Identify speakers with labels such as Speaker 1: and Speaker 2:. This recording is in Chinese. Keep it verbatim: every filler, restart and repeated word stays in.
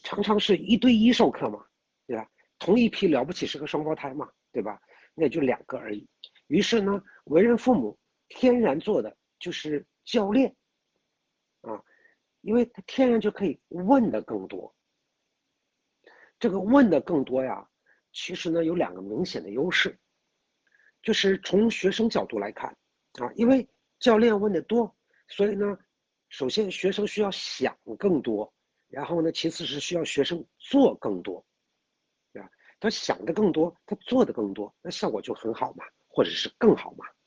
Speaker 1: 常常是一对一授课嘛，对吧？同一批了不起是个双胞胎嘛，对吧？那也就两个而已。于是呢，为人父母天然做的就是教练啊，因为他天然就可以问的更多。这个问的更多呀，其实呢有两个明显的优势，就是从学生角度来看啊，因为教练问的多，所以呢，首先学生需要想更多，然后呢，其次是需要学生做更多，对吧？他想的更多，他做的更多，那效果就很好嘛，或者是更好嘛。